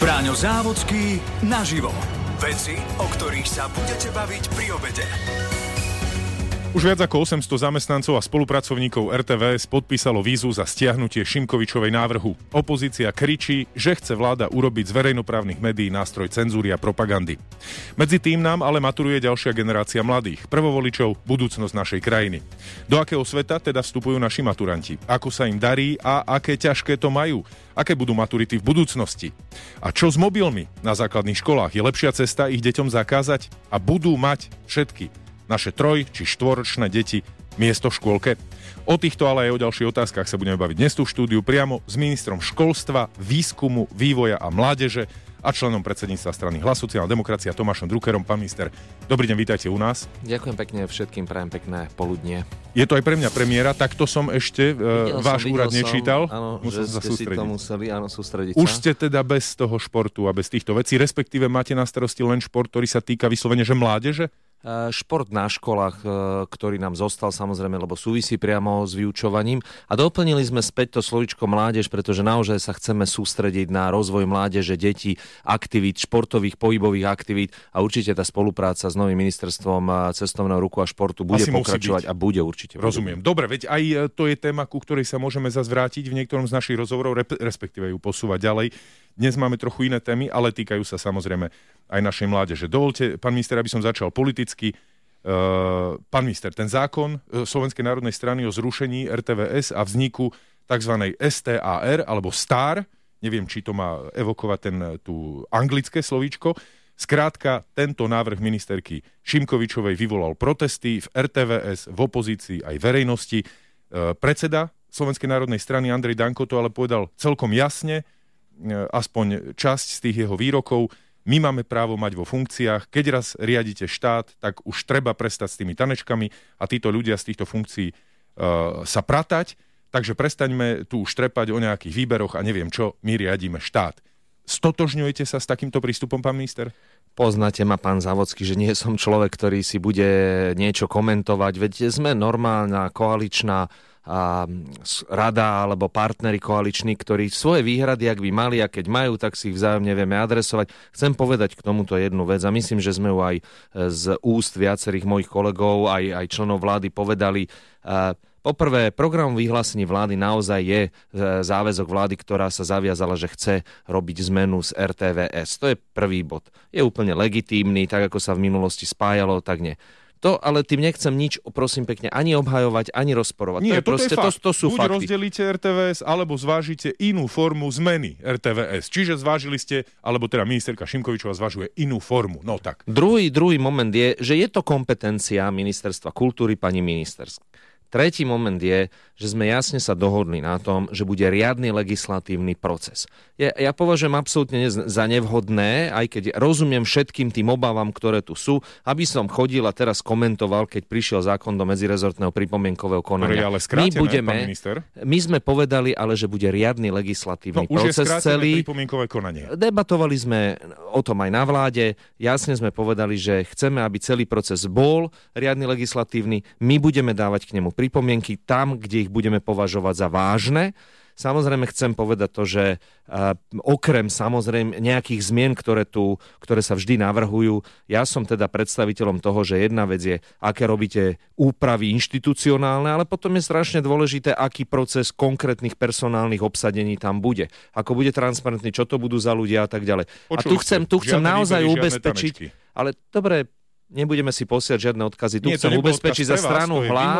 Bráňo Závodský naživo. Veci, o ktorých sa budete baviť pri obede. Už viac ako 800 zamestnancov a spolupracovníkov RTVS podpísalo výzvu za stiahnutie Šimkovičovej návrhu. Opozícia kričí, že chce vláda urobiť z verejnoprávnych médií nástroj cenzúry a propagandy. Medzi tým nám ale maturuje ďalšia generácia mladých, prvovoličov, budúcnosť našej krajiny. Do akého sveta teda vstupujú naši maturanti? Ako sa im darí a aké ťažké to majú? Aké budú maturity v budúcnosti? A čo s mobilmi na základných školách? Je lepšia cesta ich deťom zakázať? A budú mať všetky naše 3- či 4-ročné deti miesto v škôlke? O týchto, ale aj o ďalších otázkach sa budeme baviť dnes tu v štúdiu priamo s ministrom školstva, výskumu, vývoja a mládeže a členom predsedníctva strany Hlas, sociálna demokracia Tomášom Druckerom. Pán minister, dobrý deň, vítajte u nás. Ďakujem pekne všetkým, prajem pekné poludnie. Je to aj pre mňa premiéra, takto som ešte váš úrad nečítal. Áno, že ste si to museli sústrediť. Už ste teda bez toho športu a bez týchto vecí, respektíve máte na starosti len šport, ktorý sa týka vyslovene že mládeže? Šport na školách, ktorý nám zostal samozrejme, lebo súvisí priamo s vyučovaním. A doplnili sme späť to slovíčko mládež, pretože naozaj sa chceme sústrediť na rozvoj mládeže, detí, aktivít, športových, pohybových aktivít a určite tá spolupráca s novým ministerstvom cestovného ruchu a športu bude pokračovať a bude určite. Rozumiem. Dobre, veď aj to je téma, ku ktorej sa môžeme zase vrátiť v niektorom z našich rozhovorov, respektíve ju posúvať ďalej. Dnes máme trochu iné témy, ale týkajú sa samozrejme aj našej mládeže. Dovolte, pán minister, aby som začal politicky. Pán minister, ten zákon Slovenskej národnej strany o zrušení RTVS a vzniku tzv. STAR, alebo STAR, neviem, či to má evokovať tú anglické slovíčko. Skrátka, tento návrh ministerky Šimkovičovej vyvolal protesty v RTVS, v opozícii aj verejnosti. Predseda Slovenskej národnej strany Andrej Danko to ale povedal celkom jasne, aspoň časť z tých jeho výrokov. My máme právo mať vo funkciách, keď raz riadite štát, tak už treba prestať s tými tanečkami a títo ľudia z týchto funkcií sa pratať, takže prestaňme tu už trepať o nejakých výberoch a neviem čo, my riadíme štát. Stotožňujete sa s takýmto prístupom, pán minister? Poznáte ma, pán Závodský, že nie som človek, ktorý si bude niečo komentovať, veď sme normálna koaličná rada alebo partneri koaliční, ktorí svoje výhrady, ak by mali a keď majú, tak si ich vzájomne vieme adresovať. Chcem povedať k tomuto jednu vec a myslím, že sme ju aj z úst viacerých mojich kolegov, aj členov vlády povedali. Poprvé, program vyhlásení vlády naozaj je záväzok vlády, ktorá sa zaviazala, že chce robiť zmenu z RTVS. To je prvý bod. Je úplne legitímny, tak ako sa v minulosti spájalo, tak nie. To, ale tým nechcem nič, prosím pekne, ani obhajovať, ani rozporovať. Nie, to je proste, to sú buď fakty. rozdelíte RTVS, alebo zvážite inú formu zmeny RTVS. Čiže zvážili ste, alebo teda ministerka Šimkovičová zvažuje inú formu. No tak. Druhý moment je, že je to kompetencia Ministerstva kultúry, pani ministerská. Tretí moment je, že sme jasne sa dohodli na tom, že bude riadny legislatívny proces. Ja považujem absolútne za nevhodné, aj keď rozumiem všetkým tým obavám, ktoré tu sú, aby som chodil a teraz komentoval, keď prišiel zákon do medzirezortného pripomienkového konania. Ale skrátené, pán minister. My sme povedali, ale že bude riadny legislatívny proces už je celý. Pripomienkové konanie. Debatovali sme o tom aj na vláde. Jasne sme povedali, že chceme, aby celý proces bol riadny legislatívny. My budeme dávať k nemu pripomienky tam, kde ich budeme považovať za vážne. Samozrejme chcem povedať to, že okrem samozrejme nejakých zmien, ktoré sa vždy navrhujú, ja som teda predstaviteľom toho, že jedna vec je, aké robíte úpravy inštitucionálne, ale potom je strašne dôležité, aký proces konkrétnych personálnych obsadení tam bude. Ako bude transparentný, čo to budú za ľudia a tak ďalej. A tu chcem naozaj ubezpečiť, ale dobre, nebudeme si posiať žiadne odkazy. Tu chcem ubezpečiť za stranu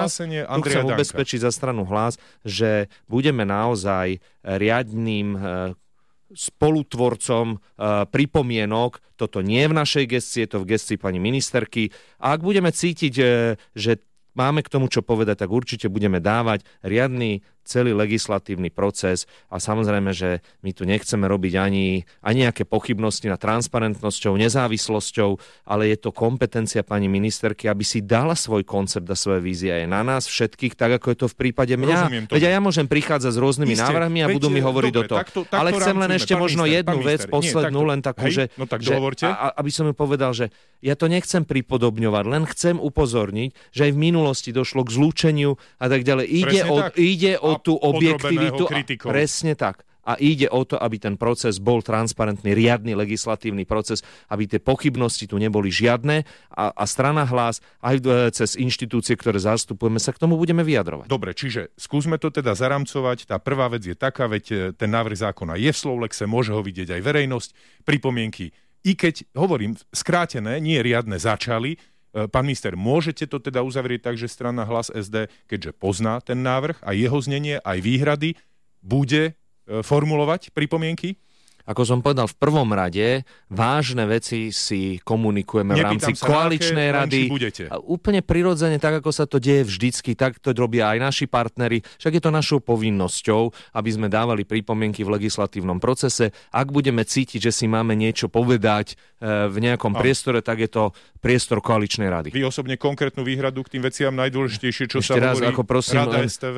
Hlas, že budeme naozaj riadnym spolutvorcom pripomienok. Toto nie je v našej gestii, je to v gestii pani ministerky. A ak budeme cítiť, že máme k tomu čo povedať, tak určite budeme dávať riadny celý legislatívny proces a samozrejme, že my tu nechceme robiť ani nejaké pochybnosti nad transparentnosťou, nezávislosťou, ale je to kompetencia pani ministerky, aby si dala svoj koncept a svoje vízie. Je na nás všetkých, tak ako je to v prípade mňa. Veď ja môžem prichádzať s rôznymi návrhmi a budú mi hovoriť do toho. Ale chcem len ešte možno jednu vec, poslednú, len takú, že aby som ju povedal, že ja to nechcem pripodobňovať, len chcem upozorniť, že aj v minulosti došlo k zlúčeniu a tak ďalej. Ide o tú objektivitu. Presne tak. a ide o to, aby ten proces bol transparentný, riadny legislatívny proces, aby tie pochybnosti tu neboli žiadne a strana Hlas aj cez inštitúcie, ktoré zastupujeme, sa k tomu budeme vyjadrovať. Dobre, čiže skúsme to teda zaramcovať. Tá prvá vec je taká, veď ten návrh zákona je v Slovlexe, môže ho vidieť aj verejnosť, pripomienky. I keď, hovorím, skrátené, nie riadne začali. Pán minister, môžete to teda uzavrieť tak, že strana Hlas SD, keďže pozná ten návrh a jeho znenie, aj výhrady, bude formulovať pripomienky? Ako som povedal, v prvom rade vážne veci si komunikujeme v rámci koaličnej rady. Úplne prirodzene, tak ako sa to deje vždycky, tak to robia aj naši partneri. Však je to našou povinnosťou, aby sme dávali pripomienky v legislatívnom procese. Ak budeme cítiť, že si máme niečo povedať v nejakom priestore, tak je to priestor koaličnej rady. Vy osobne konkrétnu výhradu k tým veciam najdôležitejšie, čo ešte sa raz, hovorí, ako prosím, Rada STV,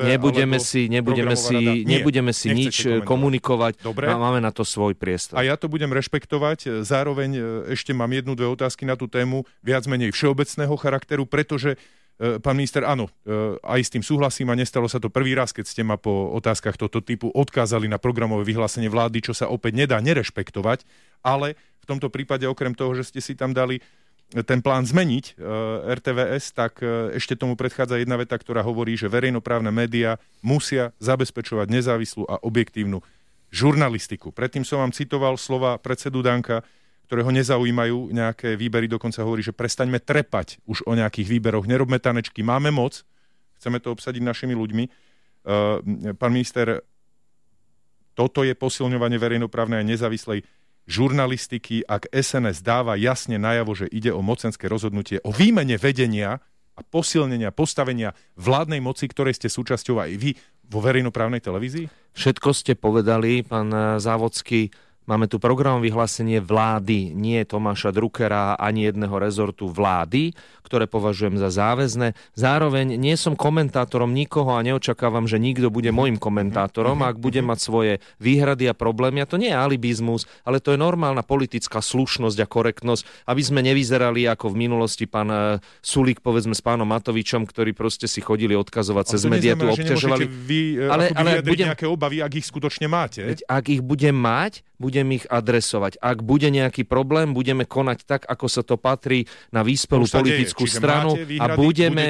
nebudeme si nič komunikovať. Dobre. Máme na to svoj priestor. A ja to budem rešpektovať. Zároveň ešte mám jednu, dve otázky na tú tému, viac menej všeobecného charakteru, pretože pán minister, áno, aj s tým súhlasím a nestalo sa to prvý raz, keď ste ma po otázkach tohto typu odkázali na programové vyhlásenie vlády, čo sa opäť nedá nerešpektovať, ale v tomto prípade okrem toho, že ste si tam dali ten plán zmeniť RTVS, tak ešte tomu predchádza jedna veta, ktorá hovorí, že verejnoprávne médiá musia zabezpečovať nezávislú a objektívnu žurnalistiku. Predtým som vám citoval slova predsedu Danka, ktorého nezaujímajú nejaké výbery, dokonca hovorí, že prestaňme trepať už o nejakých výberoch, nerobme tanečky, máme moc, chceme to obsadiť našimi ľuďmi. Pán minister, toto je posilňovanie verejnoprávnej a nezávislej žurnalistiky, ak SNS dáva jasne najavo, že ide o mocenské rozhodnutie, o výmene vedenia a posilnenia, postavenia vládnej moci, ktorej ste súčasťou aj vy vo verejnoprávnej televízii? Všetko ste povedali, pán Závodský. Máme tu program vyhlásenie vlády, nie Tomáša Druckera ani jedného rezortu vlády, ktoré považujem za záväzné. Zároveň nie som komentátorom nikoho a neočakávam, že nikto bude môjim komentátorom. Ak bude mať svoje výhrady a problémy, a to nie je alibizmus, ale to je normálna politická slušnosť a korektnosť, aby sme nevyzerali ako v minulosti pán Sulík, povedzme s pánom Matovičom, ktorí proste si chodili odkazovať cez médiá, tu obťažovali. Ale budem nejaké obavy, ak ich skutočne máte. Ak ich budem mať, budem ich adresovať. Ak bude nejaký problém, budeme konať tak, ako sa to patrí na vyspelú politickú stranu a budeme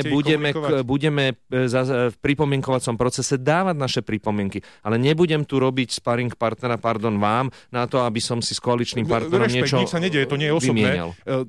v pripomienkovacom procese dávať naše pripomienky. Ale nebudem tu robiť sparring partnera, vám, na to, aby som si s koaličným partnerom niečo nič sa nedieje, to nie je osobné. Vymienial.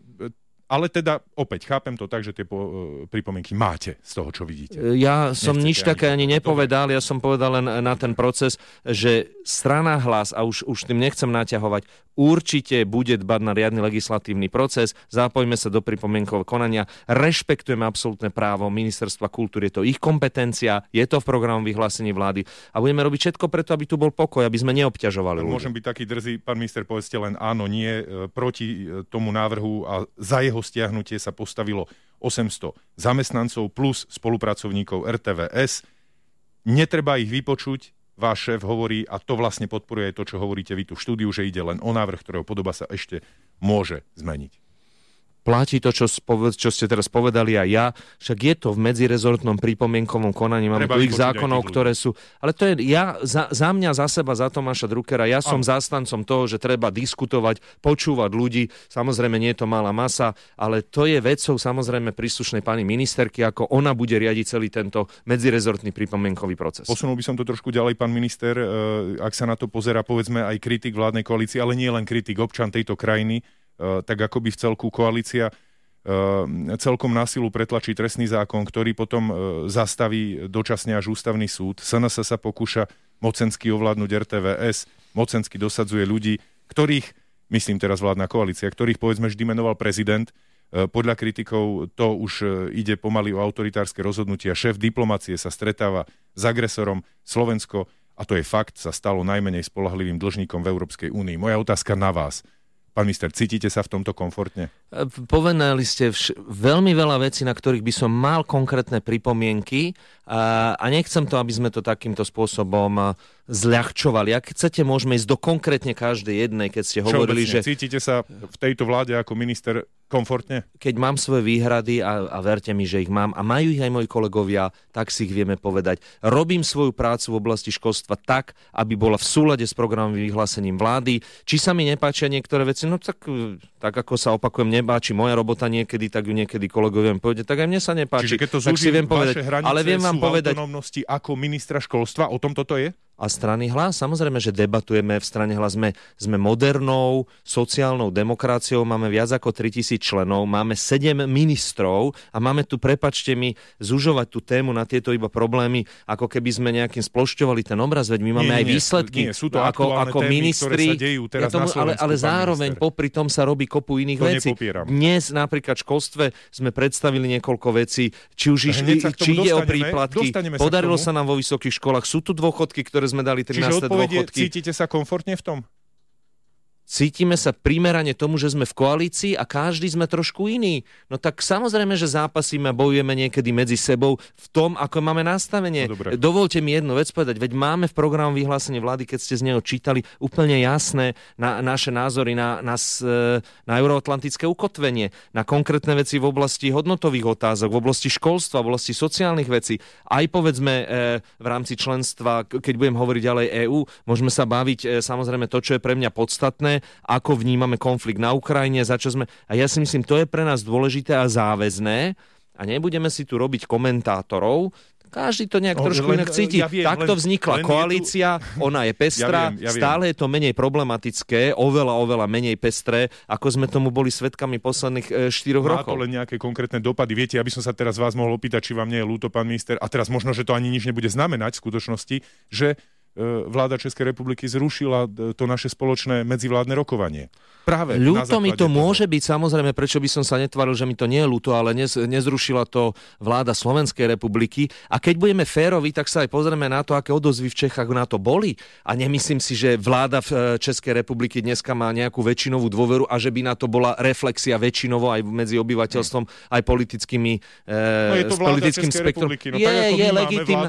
Ale teda, opäť, chápem to tak, že tie pripomienky máte z toho, čo vidíte. Ja som nič také ani nepovedal, ja som povedal len na ten proces, že strana Hlas, a už tým nechcem naťahovať, určite bude dbať na riadny legislatívny proces, zapojme sa do pripomienkového konania, rešpektujeme absolútne právo Ministerstva kultúry, je to ich kompetencia, je to v programu vyhlásení vlády a budeme robiť všetko preto, aby tu bol pokoj, aby sme neobťažovali ľudí. Môžem byť taký drzý, pán minister, povedzte len áno, nie, proti tomu návrhu a za jeho stiahnutie sa postavilo 800 zamestnancov plus spolupracovníkov RTVS. Netreba ich vypočuť, váš šéf hovorí, a to vlastne podporuje to, čo hovoríte vy tu v štúdiu, že ide len o návrh, ktorého podoba sa ešte môže zmeniť. Platí to, čo ste teraz povedali aj ja, však je to v medzirezortnom pripomienkovom konaní, máme tu ich zákonov, ktoré sú... Ale to je za mňa, za seba, za Tomáša Druckera, ja som zástancom toho, že treba diskutovať, počúvať ľudí, samozrejme nie je to malá masa, ale to je vecou samozrejme príslušnej pani ministerky, ako ona bude riadiť celý tento medzirezortný pripomienkový proces. Posunul by som to trošku ďalej, pán minister, ak sa na to pozerá, povedzme, aj kritik vládnej koalície, ale nie len kritik, občan tejto krajiny, tak ako by v celku koalícia celkom na silu pretlačí trestný zákon, ktorý potom zastaví dočasne až ústavný súd. SNS sa pokúša mocensky ovládnuť RTVS, mocensky dosadzuje ľudí, ktorých, myslím teraz vládna koalícia, ktorých povedzme vždy menoval prezident. Podľa kritikov to už ide pomaly o autoritárske rozhodnutia. Šéf diplomacie sa stretáva s agresorom. Slovensko, a to je fakt, sa stalo najmenej spoľahlivým dlžníkom v Európskej únii. Moja otázka na vás. Pán minister, cítite sa v tomto komfortne? Povedali ste veľmi veľa vecí, na ktorých by som mal konkrétne pripomienky a nechcem to, aby sme to takýmto spôsobom zľahčovali. Ak chcete, môžeme ísť do konkrétne každej jednej, keď ste hovorili, že... Cítite sa v tejto vláde ako minister komfortne? Keď mám svoje výhrady a verte mi, že ich mám a majú ich aj moji kolegovia, tak si ich vieme povedať. Robím svoju prácu v oblasti školstva tak, aby bola v súlade s programovým vyhlásením vlády. Či sa mi nepáčia niektoré veci, no tak ako sa opakujem, nepáči moja robota niekedy, tak ju niekedy kolegovia mi povedia, tak aj mne sa nepáči. Čiže keď to tak si viem povedať, hranice ale viem vám povedať, autonómnosti ako ministra školstva, o tom toto je? A strany Hlas, samozrejme, že debatujeme v strane Hlas. Sme modernou sociálnou demokraciou, máme viac ako 3000 členov, máme 7 ministrov a máme tu, prepáčte mi, zužovať tú tému na tieto iba problémy, ako keby sme nejakým splošťovali ten obraz, veď my máme aj výsledky. Nie, sú to aktuálne ako témy, ministri, ktoré sa dejú teraz na Slovensku. Ale zároveň popri tom sa robí kopu iných vecí. Nepopieram. Dnes napríklad v školstve sme predstavili niekoľko vecí, či už ide o príplatky. Podarilo sa nám vo vysokých školách, sú tu dôchodky, ktoré sme dali 13. dôchodky. Cítite sa komfortne v tom? Cítime sa primerane tomu, že sme v koalícii a každý sme trošku iný. No tak samozrejme, že zápasíme a bojujeme niekedy medzi sebou v tom, ako máme nastavenie. No, dovolte mi jednu vec povedať, veď máme v programu vyhlásenie vlády, keď ste z neho čítali, úplne jasné naše názory na euroatlantické ukotvenie, na konkrétne veci v oblasti hodnotových otázok, v oblasti školstva, v oblasti sociálnych vecí. Aj povedzme v rámci členstva, keď budem hovoriť ďalej EÚ, môžeme sa baviť samozrejme to, čo je pre mňa podstatné, ako vnímame konflikt na Ukrajine, za čo sme... A ja si myslím, to je pre nás dôležité a záväzné a nebudeme si tu robiť komentátorov. Každý to nejak trošku inak cíti. Takto vznikla koalícia, ona je pestrá, stále je to menej problematické, oveľa menej pestré, ako sme tomu boli svedkami posledných 4 rokov. Má to len nejaké konkrétne dopady. Viete, aby som sa teraz vás mohol opýtať, či vám nie je ľúto, pán minister, a teraz možno, že to ani nič nebude znamenať v skutočnosti, že vláda Českej republiky zrušila to naše spoločné medzivládne rokovanie. Práve ľúto mi to môže byť, samozrejme, prečo by som sa netvaril, že mi to nie je ľúto, ale nezrušila to vláda Slovenskej republiky. A keď budeme férovi, tak sa aj pozrieme na to, aké odozvy v Čechách na to boli. A nemyslím si, že vláda v Českej republiky dneska má nejakú väčšinovú dôveru a že by na to bola reflexia väčšinovo aj medzi obyvateľstvom, aj politickým spektrom. Je legitímne.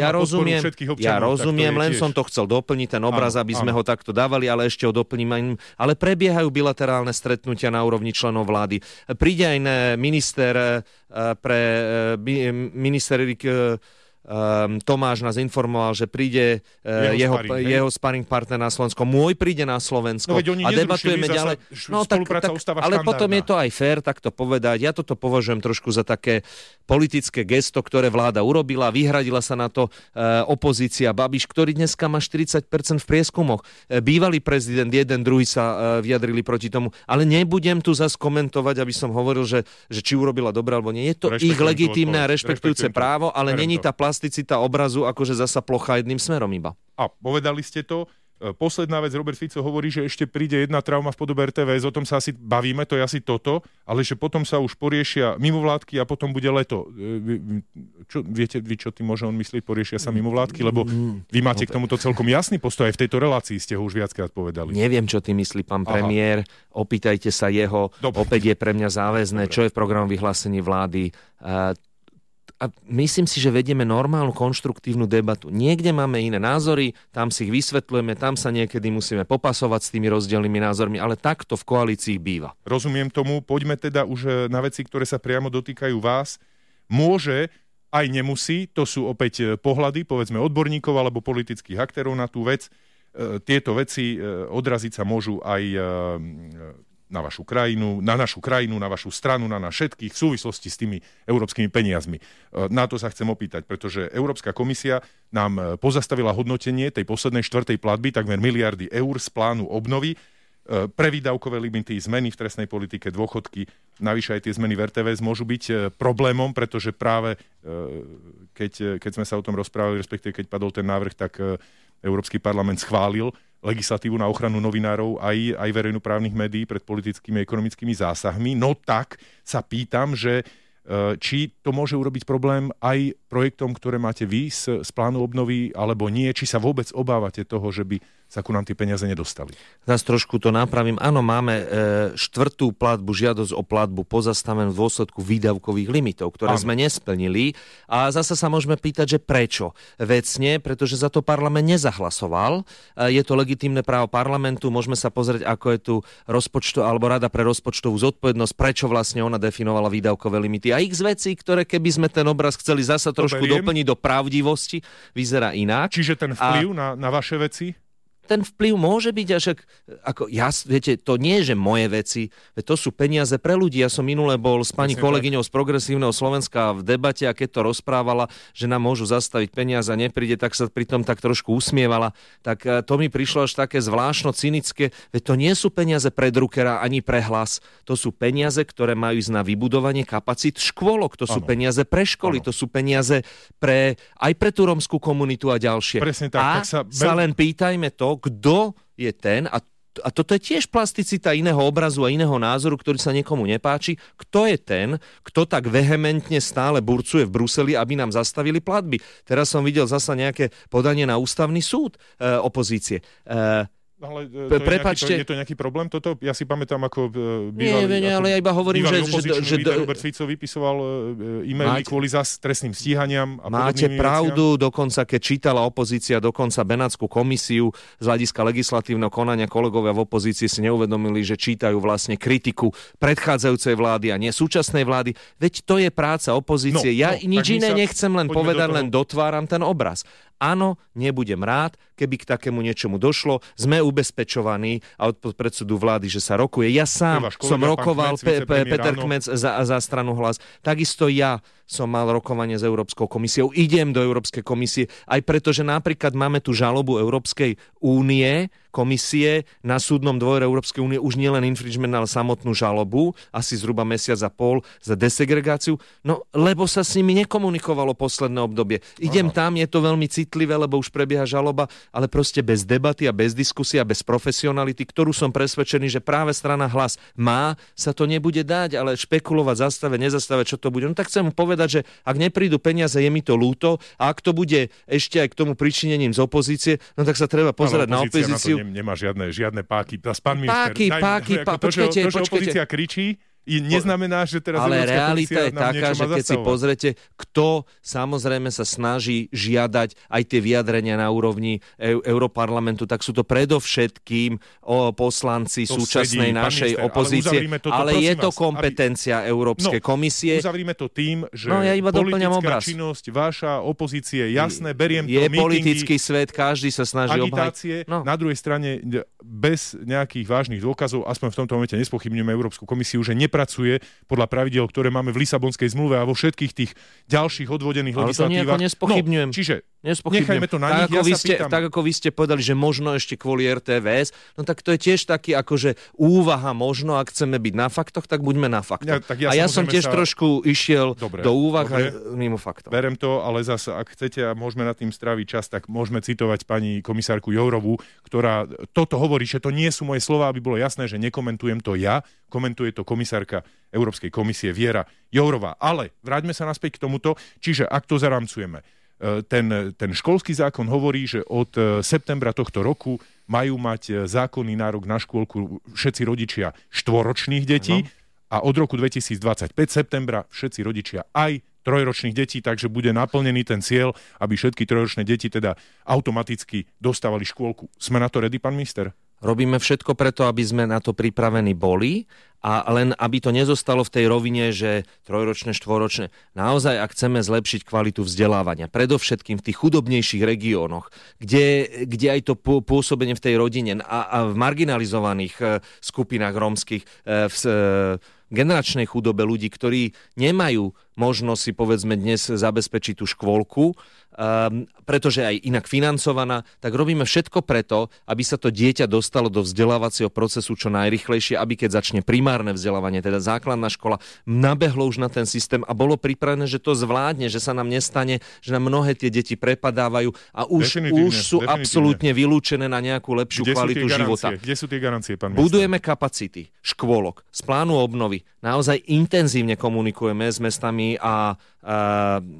Ja rozumiem, len som to chcel doplniť, ten obraz, aby sme ho takto dávali, ale ešte ho doplním. Ale prebiehajú bilaterálne stretnutia na úrovni členov vlády. Príde aj minister Tomáš nás informoval, že príde jeho sparring partner na Slovensko. Môj príde na Slovensko a debatujeme ďalej. Ale potom je to aj fér takto povedať. Ja toto považujem trošku za také politické gesto, ktoré vláda urobila. Vyhradila sa na to opozícia Babiš, ktorý dneska má 40% v prieskumoch. Bývalý prezident, jeden, druhý sa vyjadrili proti tomu. Ale nebudem tu zas komentovať, aby som hovoril, že či urobila dobre alebo nie. Je to ich legitímne a rešpektujúce právo, ale není tá plasticita obrazu akože zasa plocha jedným smerom iba. A povedali ste to. Posledná vec, Robert Fico hovorí, že ešte príde jedna trauma v podobe RTVS, o tom sa asi bavíme, to je asi toto, ale že potom sa už poriešia mimovládky a potom bude leto. Viete vy, čo tým môže on myslieť, poriešia sa mimovládky? Lebo vy máte k tomuto celkom jasný postoj, aj v tejto relácii ste ho už viackrát povedali. Neviem, čo tým myslí pán premiér, opýtajte sa jeho, opäť je pre mňa záväzné, čo je v programu vyhlásení vlády. A myslím si, že vedieme normálnu, konštruktívnu debatu. Niekde máme iné názory, tam si ich vysvetľujeme, tam sa niekedy musíme popasovať s tými rozdielnymi názormi, ale takto v koalícii býva. Rozumiem tomu, poďme teda už na veci, ktoré sa priamo dotýkajú vás. Môže, aj nemusí, to sú opäť pohľady, povedzme odborníkov alebo politických aktérov na tú vec. Tieto veci odraziť sa môžu aj na vašu krajinu, na vašu stranu, na nás všetkých v súvislosti s tými európskymi peniazmi. Na to sa chcem opýtať, pretože Európska komisia nám pozastavila hodnotenie tej poslednej 4. platby, takmer miliardy eur z plánu obnovy, pre výdavkové limity, zmeny v trestnej politike, dôchodky, navyše aj tie zmeny v RTVS môžu byť problémom, pretože práve keď sme sa o tom rozprávali, respektíve keď padol ten návrh, tak Európsky parlament schválil legislatívu na ochranu novinárov aj verejnoprávnych médií pred politickými a ekonomickými zásahmi. No tak sa pýtam, že či to môže urobiť problém aj projektom, ktoré máte vy z plánu obnovy, alebo nie, či sa vôbec obávate toho, že by sa ku nám tie peniaze nedostali. Zas trošku to napravím. Áno, máme štvrtú platbu, žiadosť o platbu pozastavenú v dôsledku výdavkových limitov, ktoré sme nesplnili. A zasa sa môžeme pýtať, že prečo? Vecne, pretože za to parlament nezahlasoval. Je to legitímne právo parlamentu. Môžeme sa pozrieť, ako je tu alebo Rada pre rozpočtovú zodpovednosť, prečo vlastne ona definovala výdavkové limity. A x vecí, ktoré keby sme ten obraz chceli zasa trošku doplniť do pravdivosti, vyzerá inak. Čiže ten vplyv na vaše veci? Ten vplyv môže byť až ako viete, to nie je, že moje veci, to sú peniaze pre ľudí. Ja som minule bol s pani kolegyňou z Progresívneho Slovenska v debate a keď to rozprávala, že nám môžu zastaviť peniaze a nepríde, tak sa pritom tak trošku usmievala. Tak to mi prišlo až také zvláštno cynické, veď to nie sú peniaze pre Druckera ani pre Hlas. To sú peniaze, ktoré majú ísť na vybudovanie kapacít škôlok, to sú peniaze pre školy, to sú peniaze aj pre tú rómsku komunitu a ďalšie. Presne tak, sa len pýtajme to, kto je ten, a toto je tiež plasticita iného obrazu a iného názoru, ktorý sa niekomu nepáči, kto je ten, kto tak vehementne stále burcuje v Bruseli, aby nám zastavili platby. Teraz som videl zasa nejaké podanie na ústavný súd opozície. Ale je to nejaký problém toto? Ja si pamätám, ako bývalý... Nie, ale ja iba hovorím, že Robert Fico vypisoval e-maily kvôli trestným stíhaniam a máte pravdu, veciam. dokonca keď čítala opozícia dokonca Benátskú komisiu z hľadiska legislatívneho konania, kolegovia v opozícii si neuvedomili, že čítajú vlastne kritiku predchádzajúcej vlády a nie súčasnej vlády. Veď to je práca opozície. Nič iné nechcem len povedať, len dotváram ten obraz. Áno, nebudem rád, keby k takému niečomu došlo. Sme ubezpečovaní a od predsedu vlády, že sa rokuje. Ja sám som rokoval, Peter Kmec za stranu Hlas. Takisto ja som mal rokovanie s Európskou komisiou. Idem do Európskej komisie, aj preto, že napríklad máme tu žalobu Európskej únie, komisie na súdnom dvore Európskej únie, už nielen infringement, ale samotnú žalobu, asi zhruba mesiac a pol za desegregáciu, no lebo sa s nimi nekomunikovalo posledné obdobie. Idem tam, je to veľmi citlivé, lebo už prebieha žaloba, ale proste bez debaty a bez diskusie a bez profesionality, ktorú som presvedčený, že práve strana Hlas má, sa to nebude dať, ale špekulovať, zastavať, nezastavať, čo to bude. No tak chcem mu povedať, že ak neprídu peniaze, je mi to ľúto, a ak to bude ešte aj k tomu pričinením z opozície, no tak sa treba pozerať na opozíciu. Nemá žiadne páky. Pán minister, počkajte. Opozícia kričí, neznamená, že teraz... Ale realita je taká, že keď si pozrete, kto samozrejme sa snaží žiadať aj tie vyjadrenia na úrovni Europarlamentu, tak sú to predovšetkým poslanci súčasnej našej opozície. Ale je to kompetencia Európskej komisie. Uzavrime to tým, že politická činnosť, vaša opozície, jasné, beriem to, je politický svet, každý sa snaží agitácie. Na druhej strane, bez nejakých vážnych dôkazov, aspoň v tomto momente nespochybňujeme Európsku komisiu, že pracuje podľa pravidiel, ktoré máme v Lisabonskej zmluve a vo všetkých tých ďalších odvodených legislatívach. Ale to nespochybňujem. Čiže nechajme to na nich. Tak ako vy ste povedali, že možno ešte kvôli RTVS, no tak to je tiež taký akože úvaha možno, ak chceme byť na faktoch, tak buďme na faktoch. Ja som tiež trošku išiel do úvah a mimo faktov. Berem to, ale zase, ak chcete a môžeme nad tým stráviť čas, tak môžeme citovať pani komisárku Jourovú, ktorá toto hovorí, že to nie sú moje slová, aby bolo jasné, že nekomentujem to ja, komentuje to komisárka Európskej komisie Viera Jourová. Ale vráťme sa naspäť k tomuto. Čiže ak to zaramcujeme, ten školský zákon hovorí, že od septembra tohto roku majú mať zákonný nárok na škôlku všetci rodičia štvoročných detí a od roku 2025 septembra všetci rodičia aj trojročných detí, takže bude naplnený ten cieľ, aby všetky trojročné deti teda automaticky dostávali škôlku. Sme na to ready, pán minister? Robíme všetko preto, aby sme na to pripravení boli a len aby to nezostalo v tej rovine, že trojročné, štvoročné. Naozaj, ak chceme zlepšiť kvalitu vzdelávania, predovšetkým v tých chudobnejších regiónoch, kde aj to pôsobenie v tej rodine a v marginalizovaných skupinách rómskych, v generačnej chudobe ľudí, ktorí nemajú možnosť si povedzme dnes zabezpečiť tú škôlku, pretože aj inak financovaná, tak robíme všetko preto, aby sa to dieťa dostalo do vzdelávacieho procesu čo najrýchlejšie, aby keď začne primárne vzdelávanie, teda základná škola, nabehlo už na ten systém a bolo pripravené, že to zvládne, že sa nám nestane, že nám mnohé tie deti prepadávajú a už sú absolútne vylúčené na nejakú lepšiu kvalitu života. Kde sú tie garancie, pán minister? Budujeme kapacity škôlok z plánu obnovy. Naozaj intenzívne komunikujeme s mestami a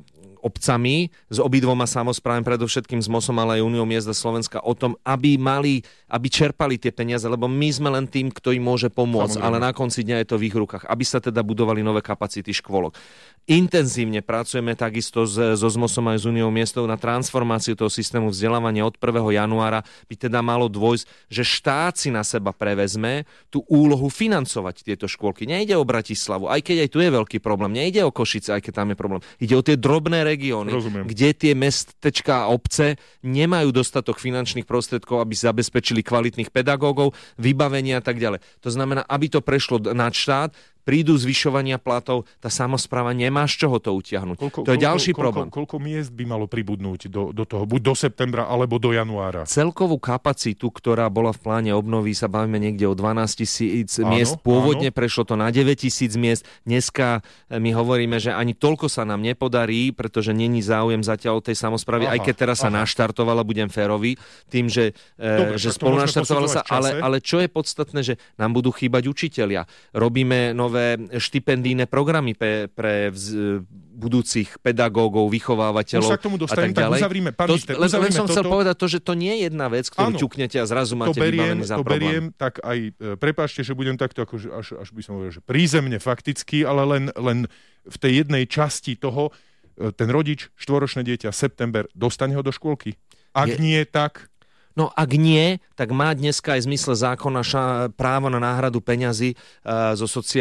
obcami, s obidvoma samosprávami, predovšetkým s MOSom, ale aj Úniou miest a Slovenska o tom, aby čerpali tie peniaze, lebo my sme len tým, kto im môže pomôcť, ale na konci dňa je to v ich rukách, aby sa teda budovali nové kapacity škôlok. Intenzívne pracujeme takisto so ZMOSom aj s Úniou miestov na transformáciu toho systému vzdelávania. Od 1. januára by teda malo dôjsť, že štát si na seba prevezme tú úlohu financovať tieto škôlky. Nejde o Bratislavu, aj keď aj tu je veľký problém. Nejde o Košice, aj keď tam je problém. Ide o tie drobné regióny, kde tie mestečká a obce nemajú dostatok finančných prostriedkov, aby zabezpečili kvalitných pedagógov, vybavenia a tak ďalej. To znamená, aby to prešlo na štát, prídu zvyšovania platov, tá samospráva nemá z čoho to utiahnuť. To je ďalší problém. Koľko miest by malo pribudnúť do toho, buď do septembra, alebo do januára? Celkovú kapacitu, ktorá bola v pláne obnovy, sa bavíme niekde o 12 000 miest. Pôvodne prešlo to na 9 000 miest. Dneska my hovoríme, že ani toľko sa nám nepodarí, pretože není záujem zatiaľ od tej samosprávy, aj keď teraz sa naštartovala, budem férový, tým, že spolu naštartovala sa, ale čo je podstatné, že nám budú chýbať učitelia. Robíme nové štipendijné programy pre budúcich pedagógov, vychovávateľov a tak ďalej. Len som chcel povedať to, že to nie je jedna vec, ktorú ťuknete a zrazu máte vybavený za problém. To beriem, tak aj prepáčte, že budem takto akože až by som povedal, že prízemne fakticky, ale len v tej jednej časti toho ten rodič, 4-ročné dieťa, september, dostane ho do škôlky. Ak nie, tak... No ak nie, tak má dneska aj v zmysle zákona právo na náhradu peňazí zo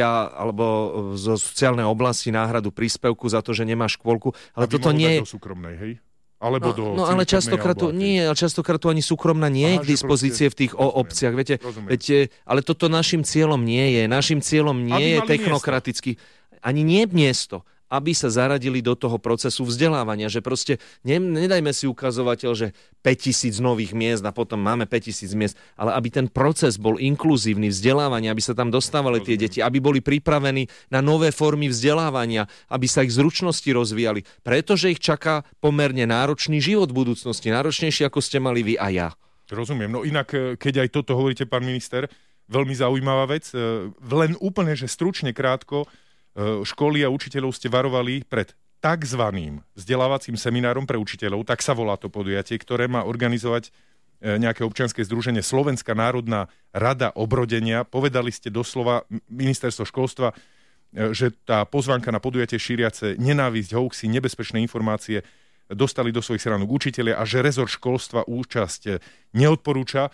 sociálnej oblasti, náhradu príspevku za to, že nemá škôlku. Ale toto nie je... do súkromnej, hej? Alebo do ale častokrát tu ani súkromná nie je k dispozície v tých obciach. Viete, ale toto našim cieľom nie je. Našim cieľom nie je technokratický. Ani nie miesto, aby sa zaradili do toho procesu vzdelávania, že proste nedajme si ukazovateľ, že 5000 nových miest a potom máme 5000 miest, ale aby ten proces bol inkluzívny, vzdelávania, aby sa tam dostávali tie deti, aby boli pripravení na nové formy vzdelávania, aby sa ich zručnosti rozvíjali, pretože ich čaká pomerne náročný život v budúcnosti, náročnejší ako ste mali vy a ja. Rozumiem, no inak, keď aj toto hovoríte, pán minister, veľmi zaujímavá vec, len úplne, že stručne, krátko, školy a učiteľov ste varovali pred takzvaným vzdelávacím seminárom pre učiteľov, tak sa volá to podujatie, ktoré má organizovať nejaké občianske združenie Slovenská národná rada obrodenia. Povedali ste doslova ministerstvo školstva, že tá pozvánka na podujatie šíriace nenávisť, hoaxy, nebezpečné informácie dostali do svojich stránok učitelia a že rezort školstva účasť neodporúča.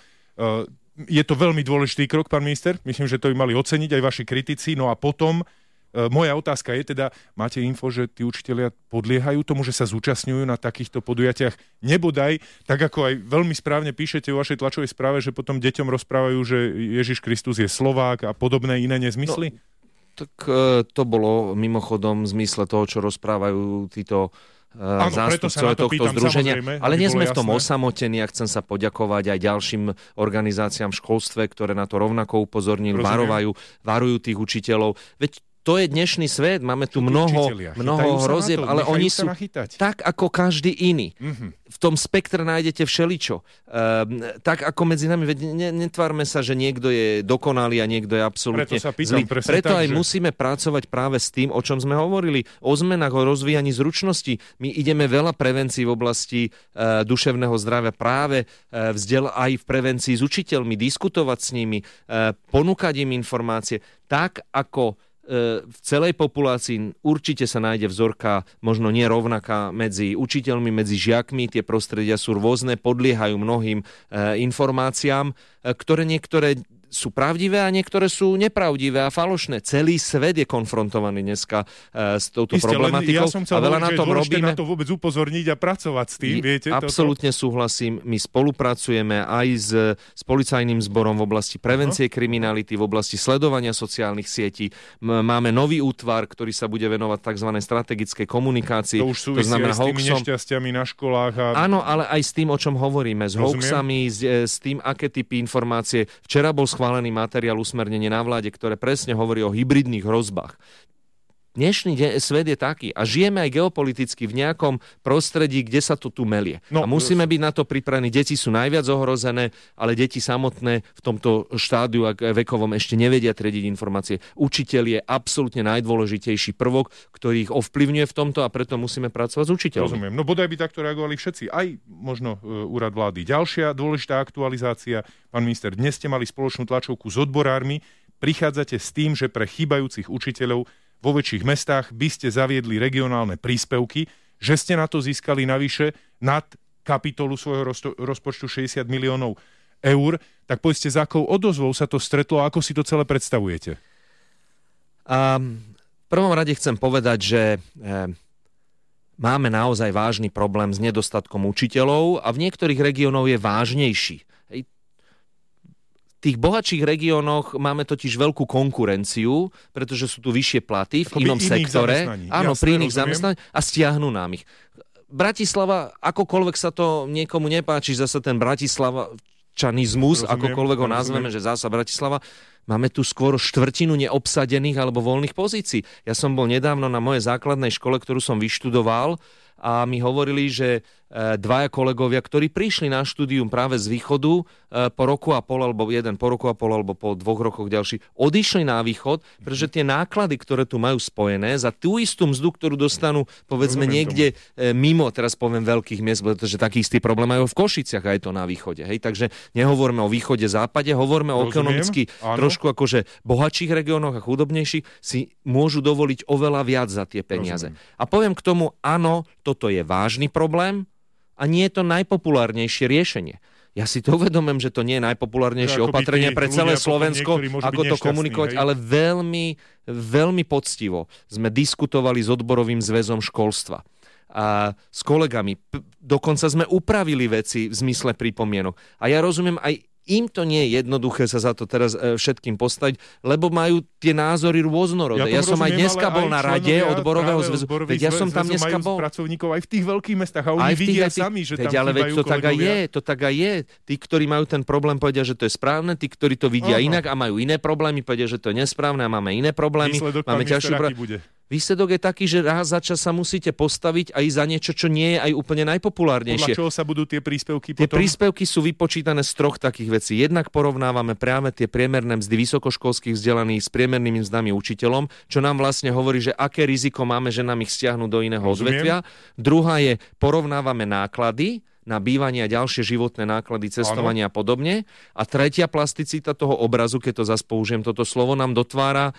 Je to veľmi dôležitý krok, pán minister. Myslím, že to by mali oceniť aj vaši kritici. No a potom moja otázka je teda, máte info, že tí učitelia podliehajú tomu, že sa zúčastňujú na takýchto podujatiach? Nebodaj, tak ako aj veľmi správne píšete vo vašej tlačovej správe, že potom deťom rozprávajú, že Ježiš Kristus je Slovák a podobné iné nezmysly? Tak to bolo mimochodom v zmysle toho, čo rozprávajú títo zástupcovia tohto združenia. Ale nie sme v tom osamotení a chcem sa poďakovať aj ďalším organizáciám v školstve, ktoré na to rovnako upozornili, varujú tých učiteľov. Veď to je dnešný svet, máme tu mnoho hrozieb, ale oni sú tak ako každý iný. V tom spektre nájdete všeličo. Tak ako medzi nami, netvárme sa, že niekto je dokonalý a niekto je absolútne zlý. Preto aj musíme pracovať práve s tým, o čom sme hovorili, o zmenách, o rozvíjaní zručností. My ideme veľa prevencií v oblasti duševného zdravia, práve aj v prevencii s učiteľmi, diskutovať s nimi, ponúkať im informácie, tak ako v celej populácii určite sa nájde vzorka, možno nie rovnaká medzi učiteľmi, medzi žiakmi, tie prostredia sú rôzne, podliehajú mnohým informáciám, ktoré niektoré sú pravdivé a niektoré sú nepravdivé a falošné. Celý svet je konfrontovaný dneska s touto problematikou. Ja som chcel hovoriť, že je dôležité na to vôbec upozorniť a pracovať s tým, viete? Absolútne súhlasím. My spolupracujeme aj s policajným zborom v oblasti prevencie kriminality, v oblasti sledovania sociálnych sietí. Máme nový útvar, ktorý sa bude venovať tzv. Strategickej komunikácii. To už súvisí aj s tými nešťastiami na školách. Áno, ale aj s tým, o čom hovoríme. S hoaxami, s tým, aké typy informácie. Včera bol schválený materiál usmernenie na vláde, ktoré presne hovorí o hybridných hrozbách. dnešný svet je taký a žijeme aj geopoliticky v nejakom prostredí, kde sa to tu melie. A musíme byť na to pripravení. Deti sú najviac ohrozené, ale deti samotné v tomto štádiu vekovom ešte nevedia triediť informácie. Učiteľ je absolútne najdôležitejší prvok, ktorý ich ovplyvňuje v tomto a preto musíme pracovať s učiteľmi. Rozumiem. No bodaj by takto reagovali všetci, aj možno úrad vlády. Ďalšia dôležitá aktualizácia, pán minister, dnes ste mali spoločnú tlačovku s odborármi, prichádzate s tým, že pre chýbajúcich učiteľov vo väčších mestách by ste zaviedli regionálne príspevky, že ste na to získali navyše nad kapitolu svojho rozpočtu 60 miliónov eur. Tak povedzte, za akou odozvou sa to stretlo a ako si to celé predstavujete? V prvom rade chcem povedať, že máme naozaj vážny problém s nedostatkom učiteľov a v niektorých regiónoch je vážnejší. V tých bohatších regiónoch máme totiž veľkú konkurenciu, pretože sú tu vyššie platy v inom sektore. Áno, pri iných zamestnaní a stiahnu nám ich. Bratislava, akokoľvek sa to niekomu nepáči, zase ten bratislavčanizmus, akokoľvek ho nazveme, že zasa Bratislava, máme tu skôr štvrtinu neobsadených alebo voľných pozícií. Ja som bol nedávno na mojej základnej škole, ktorú som vyštudoval, a mi hovorili, že dvaja kolegovia, ktorí prišli na štúdium práve z východu po roku a pol, alebo jeden po roku a pol, alebo po 2 rokoch ďalší, odišli na východ, pretože tie náklady, ktoré tu majú spojené, za tú istú mzdu, ktorú dostanú, povedzme, niekde mimo, teraz poviem, veľkých miest, pretože taký istý problém majú v Košiciach aj to na východe. Hej? Takže nehovoríme o východe, západe, hovoríme o ekonomicky trošku akože bohatších regiónoch a chudobnejších, si môžu dovoliť oveľa viac za tie peniaze. A poviem k tomu, áno, toto je vážny problém, a nie je to najpopulárnejšie riešenie. Ja si to uvedomím, že to nie je najpopulárnejšie opatrenie pre celé Slovensko, ako to komunikovať, ale veľmi, veľmi poctivo sme diskutovali s odborovým zväzom školstva a s kolegami. Dokonca sme upravili veci v zmysle pripomienok. A ja rozumiem, aj im to nie je jednoduché sa za to teraz všetkým postaviť, lebo majú tie názory rôznorodé. Ja som aj dneska bol na rade odborového zväzu. Veď ja som tam dneska bol. Pracovníkov aj v tých veľkých mestách a oni vidia sami, že tam ale veď to tak aj je, to tak aj je. Tí, ktorí majú ten problém, povedia, že to je správne, tí, ktorí to vidia inak a majú iné problémy, povedia, že to je nesprávne a máme iné problémy. Máme ťažšiu Výsledok je taký, že raz za čas sa musíte postaviť aj za niečo, čo nie je aj úplne najpopulárnejšie. Podľa čoho sa budú tie príspevky potom? Tie príspevky sú vypočítané z 3 takých vecí. Jednak porovnávame práve tie priemerné mzdy vysokoškolských vzdelaných s priemernými mzdami učiteľom, čo nám vlastne hovorí, že aké riziko máme, že nám ich stiahnu do iného odvetvia. Druhá je, porovnávame náklady na bývanie a ďalšie životné náklady, cestovania a podobne. A tretia plasticita toho obrazu, keď to zase použijem toto slovo, nám dotvára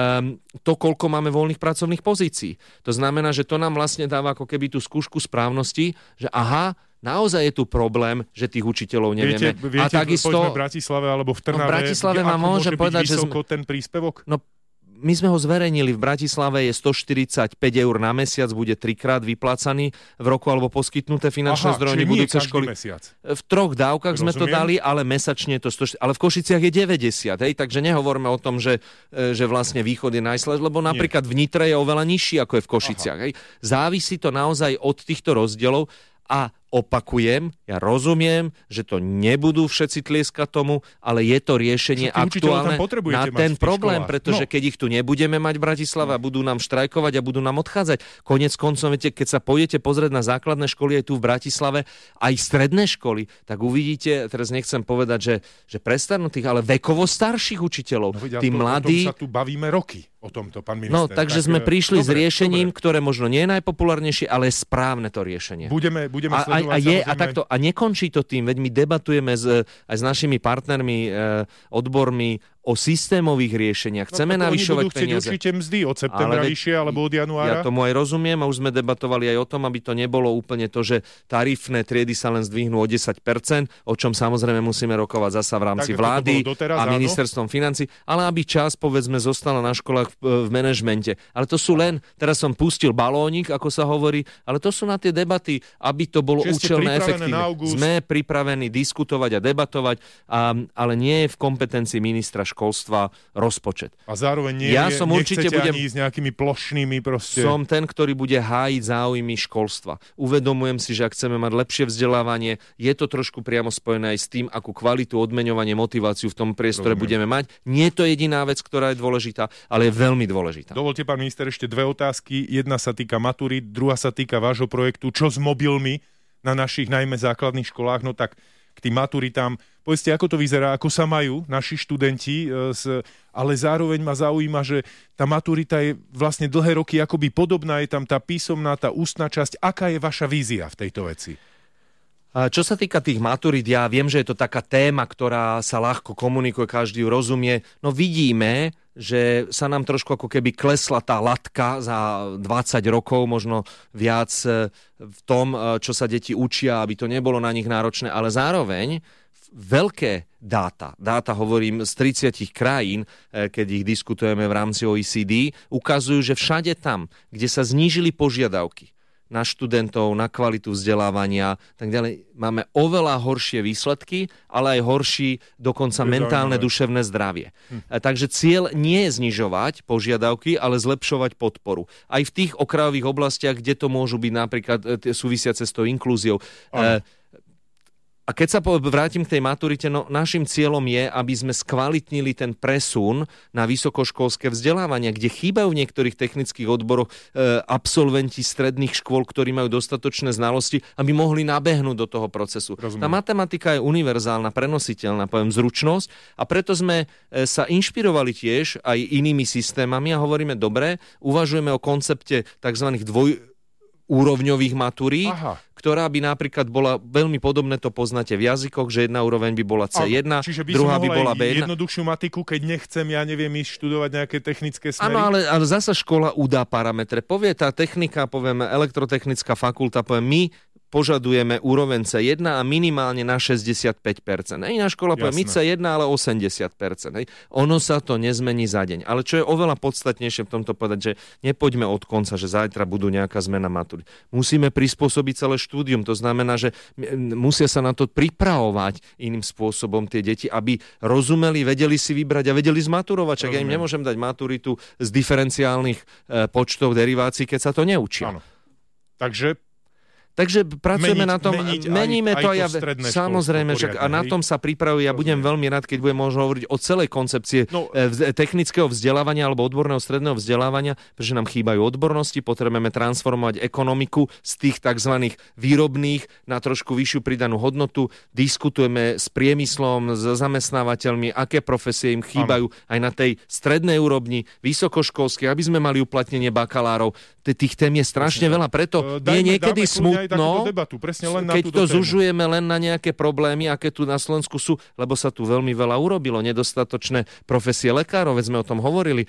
to, koľko máme voľných pracovných pozícií. To znamená, že to nám vlastne dáva ako keby tú skúšku správnosti, že aha, naozaj je tu problém, že tých učiteľov nevieme. Viete, a takisto poďme v Bratislave alebo v Trnave, v Bratislave vám môžem povedať, že ten príspevok? No, my sme ho zverejnili, v Bratislave je 145 eur na mesiac, bude 3-krát vyplácaný v roku alebo poskytnuté finančné zdroje budúce školy. Mesiac. V 3 dávkach sme to dali, ale mesačne to 140, ale v Košiciach je 90, hej, takže nehovoríme o tom, že vlastne východ je najslabší, lebo napríklad v Nitre je oveľa nižší ako je v Košiciach, hej. Závisí to naozaj od týchto rozdielov. A opakujem, ja rozumiem, že to nebudú všetci tlieskať tomu, ale je to riešenie aktuálne na ten problém, pretože keď ich tu nebudeme mať v Bratislave a budú nám štrajkovať a budú nám odchádzať. Konec koncov, viete, keď sa pôjdete pozrieť na základné školy aj tu v Bratislave, aj stredné školy, tak uvidíte, teraz nechcem povedať, že prestarnutých, ale vekovo starších učiteľov. No, tí mladí... O tom sa tu bavíme roky. O tomto, pán minister. No, takže sme prišli s riešením, ktoré možno nie je najpopulárnejšie, ale je správne to riešenie. Budeme sledovať. A nekončí to tým, veď my debatujeme aj s našimi partnermi, odbormi o systémových riešeniach. Chceme navyšovať peniaze. Určite mzdy od septembra vyššie alebo od januára. Ja tomu aj rozumiem a už sme debatovali aj o tom, aby to nebolo úplne to, že tarifné triedy sa len zdvihnú o 10%, o čom samozrejme musíme rokovať zasa v rámci vlády a ministerstvom financií, ale aby čas, povedzme, zostala na školách v manažmente. Ale to sú len, teraz som pustil balónik, ako sa hovorí, ale to sú na tie debaty, aby to bolo účelné, efektívne. Sme pripravení diskutovať a debatovať, ale nie je v kompetencii ministra školstva školstva rozpočet. A zároveň nechcete ani s nejakými plošnými proste... Som ten, ktorý bude hájiť záujmy školstva. Uvedomujem si, že ak chceme mať lepšie vzdelávanie, je to trošku priamo spojené aj s tým, akú kvalitu, odmeňovanie, motiváciu v tom priestore budeme mať. Nie je to jediná vec, ktorá je dôležitá, ale je veľmi dôležitá. Dovolte, pán minister, ešte dve otázky. Jedna sa týka maturít, druhá sa týka vášho projektu. Čo s mobilmi na našich najmä základných školách? No tak k tým maturitám. Povedzte, ako to vyzerá, ako sa majú naši študenti, ale zároveň ma zaujíma, že tá maturita je vlastne dlhé roky akoby podobná, je tam tá písomná, tá ústna časť. Aká je vaša vízia v tejto veci? Čo sa týka tých maturít, ja viem, že je to taká téma, ktorá sa ľahko komunikuje, každý ju rozumie. No vidíme, že sa nám trošku ako keby klesla tá latka za 20 rokov, možno viac v tom, čo sa deti učia, aby to nebolo na nich náročné, ale zároveň veľké dáta, hovorím z 30 krajín, keď ich diskutujeme v rámci OECD, ukazujú, že všade tam, kde sa znížili požiadavky na študentov, na kvalitu vzdelávania, tak ďalej, máme oveľa horšie výsledky, ale aj horší dokonca mentálne, duševné zdravie. Takže cieľ nie je znižovať požiadavky, ale zlepšovať podporu. Aj v tých okrajových oblastiach, kde to môžu byť napríklad súvisiace s tou inklúziou. A keď sa vrátim k tej maturite, no našim cieľom je, aby sme skvalitnili ten presun na vysokoškolské vzdelávanie, kde chýbajú v niektorých technických odboroch absolventi stredných škôl, ktorí majú dostatočné znalosti, aby mohli nabehnúť do toho procesu. Rozumiem. Tá matematika je univerzálna, prenositeľná, poviem, zručnosť a preto sme sa inšpirovali tiež aj inými systémami a hovoríme, dobre, uvažujeme o koncepte tzv. Dvojúrovňových matúrií, ktorá by napríklad bola veľmi podobné, to poznáte v jazykoch, že jedna úroveň by bola C1, druhá by bola B1. Jednoduchšiu matiku, keď nechcem, ja neviem, ísť študovať nejaké technické smery. Áno, ale zasa škola udá parametre. Povie tá technika, poviem elektrotechnická fakulta, poviem my požadujeme úroveň C1 a minimálne na 65%. Iná škola povie my C1, ale 80%. Ono sa to nezmení za deň. Ale čo je oveľa podstatnejšie v tomto povedať, že nepoďme od konca, že zajtra budú nejaká zmena matúry. Musíme prispôsobiť celé štúdium. To znamená, že musia sa na to pripravovať iným spôsobom tie deti, aby rozumeli, vedeli si vybrať a vedeli zmaturovať. Čak ja im nemôžem dať maturitu z diferenciálnych počtov derivácií, keď sa to neučia. Áno. Takže pracujeme na tom, meníme to aj samozrejme, poriadne, a na tom sa pripravuje. Ja budem veľmi rád, keď budem možno hovoriť o celej koncepcie technického vzdelávania alebo odborného stredného vzdelávania, pretože nám chýbajú odbornosti, potrebujeme transformovať ekonomiku z tých tzv. Výrobných na trošku vyššiu pridanú hodnotu. Diskutujeme s priemyslom, s zamestnávateľmi, aké profesie im chýbajú aj na tej strednej úrovni, vysokoškolskej, aby sme mali uplatnenie bakalárov. Tých tém je strašne veľa, preto je niekedy smutno, keď to zužujeme len na nejaké problémy, aké tu na Slovensku sú, lebo sa tu veľmi veľa urobilo. Nedostatočné profesie lekárov, veď sme o tom hovorili,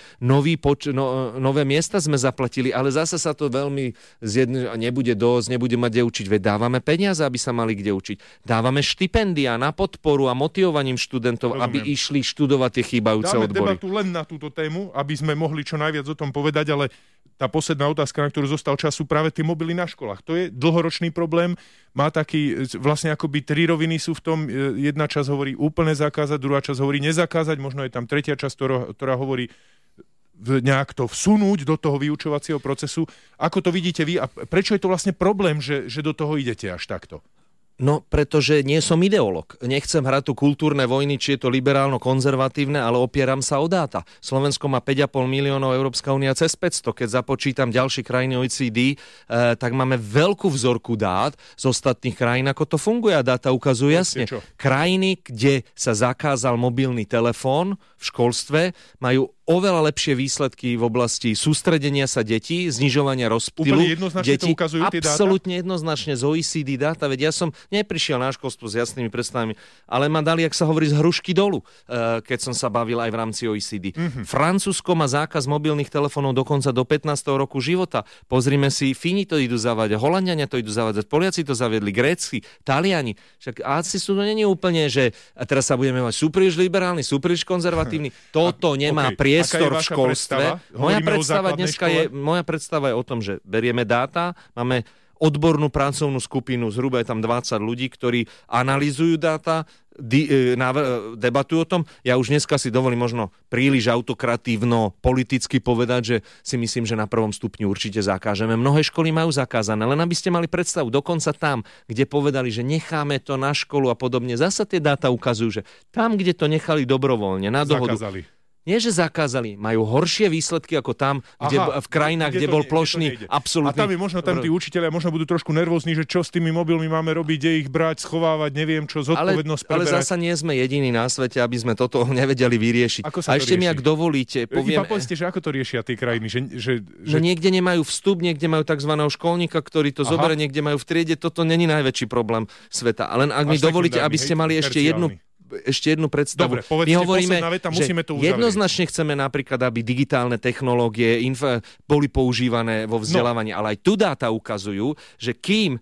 nové miesta sme zaplatili, ale zase sa to veľmi nebude dosť, nebude mať kde učiť, veď dávame peniaze, aby sa mali kde učiť. Dávame štipendia na podporu a motivovaním študentov, aby išli študovať tie chýbajúce odbory. Dáme debatu len na túto tému, aby sme mohli čo najviac o tom povedať, ale tá posledná otázka, na ktorú zostal čas, sú práve tie mobily na školách. To je dlhoročný problém. Má taký, vlastne akoby 3 roviny sú v tom. Jedna časť hovorí úplne zakázať, druhá časť hovorí nezakázať, možno je tam tretia časť, ktorá hovorí nejak to vsunúť do toho vyučovacieho procesu. Ako to vidíte vy a prečo je to vlastne problém, že do toho idete až takto? No, pretože nie som ideológ. Nechcem hrať tu kultúrne vojny, či je to liberálno-konzervatívne, ale opieram sa o dáta. Slovensko má 5,5 miliónov, Európska únia cez 500. Keď započítam ďalšie krajiny OECD, tak máme veľkú vzorku dát z ostatných krajín, ako to funguje. A dáta ukazujú jasne. Krajiny, kde sa zakázal mobilný telefón v školstve, majú oveľa lepšie výsledky v oblasti sústredenia sa detí, znižovania rozptylu. Úplne jednoznačne detí, to ukazujú tie dáta? Absolútne jednoznačne z OECD dáta, veď ja som neprišiel na školstvo s jasnými predstavami, ale ma dali, ak sa hovorí, z hrušky dolu, keď som sa bavil aj v rámci OECD. Francúzsko má zákaz mobilných telefónov dokonca do 15. roku života. Pozrime si, Fíni to idú zavádzať, Holanďania to idú zavádzať, Poliaci to zaviedli, Gréci, Taliani. Však asi sú to nie úplne, že a teraz sa budeme mať sú príliš liberálni, sú príliš konzervatívni. Toto nemá priestor v školstve. Moja predstava je o tom, že berieme dáta, máme odbornú pracovnú skupinu, zhruba je tam 20 ľudí, ktorí analyzujú dáta, debatujú o tom. Ja už dneska si dovolím možno príliš autokratívno politicky povedať, že si myslím, že na 1. stupni určite zakážeme. Mnohé školy majú zakázané, len aby ste mali predstavu, dokonca tam, kde povedali, že necháme to na školu a podobne, zasa tie dáta ukazujú, že tam, kde to nechali dobrovoľne na dohodu, nie, že zakázali, majú horšie výsledky ako tam, v krajinách, kde bol plošný absolútny. A tam je možno tí učitelia možno budú trošku nervózni, že čo s tými mobilmi máme robiť, kde ich brať, schovávať, neviem čo, zodpovednosť preberať. Ale zasa nie sme jediní na svete, aby sme toto nevedeli vyriešiť. A ešte mi, ak dovolíte, poviem... Iba povedzte, že ako to riešia tie krajiny? Že niekde nemajú vstup, niekde majú takzvaného školníka, ktorý to zoberie, niekde majú v triede, toto není najväčší problém sveta. Ale ak mi dovolíte, aby ste mali ešte jednu predstavu. Dobre, povedzte, my hovoríme, veta, že jednoznačne chceme napríklad, aby digitálne technológie boli používané vo vzdelávaní, ale aj tu dáta ukazujú, že kým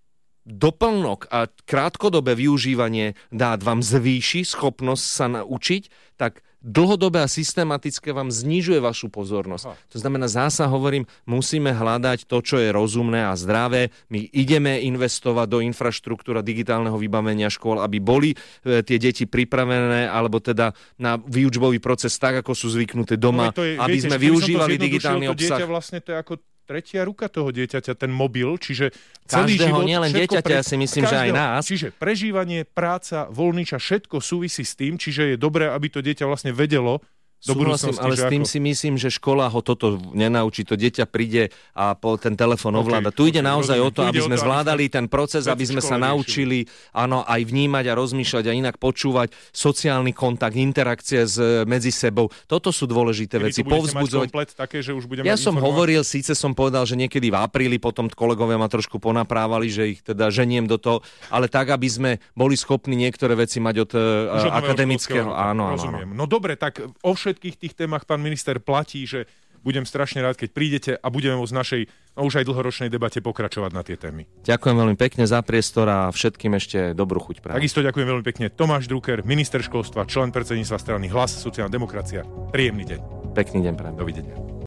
doplnok a krátkodobé využívanie dát vám zvýši schopnosť sa naučiť, tak dlhodobé a systematické vám znižuje vašu pozornosť. To znamená, zasa hovorím, musíme hľadať to, čo je rozumné a zdravé. My ideme investovať do infraštruktúry digitálneho vybavenia škôl, aby boli tie deti pripravené, alebo teda na výučbový proces tak, ako sú zvyknuté doma, aby sme využívali digitálny obsah. Vlastne to je ako tretia ruka toho dieťaťa, ten mobil, čiže celý každého, život... nielen dieťaťa, ja si myslím, že aj nás. Čiže prežívanie, práca, voľný čas, všetko súvisí s tým, čiže je dobré, aby to dieťa vlastne vedelo do budúcnosti. Ale s tým si myslím, že škola ho toto nenaučí. To dieťa príde a ten telefón ovláda. Tu ide naozaj o to, aby sme zvládali ten proces, aby sme sa naučili aj vnímať a rozmýšľať a inak počúvať, sociálny kontakt, interakcie medzi sebou. Toto sú dôležité veci. Povzbudzovať. Ja som hovoril, síce som povedal, že niekedy v apríli, potom kolegovia ma trošku ponaprávali, že ich teda ženiem do toho, ale tak, aby sme boli schopní niektoré veci mať od akademického. Áno. No dobre, tak o všetkých tých témach, pán minister, platí, že budem strašne rád, keď prídete a budeme v našej už aj dlhoročnej debate pokračovať na tie témy. Ďakujem veľmi pekne za priestor a všetkým ešte dobrú chuť prajem. Takisto ďakujem veľmi pekne. Tomáš Drucker, minister školstva, člen predsedníctva strany Hlas, sociálna demokracia. Príjemný deň. Pekný deň prajem. Dovidenia.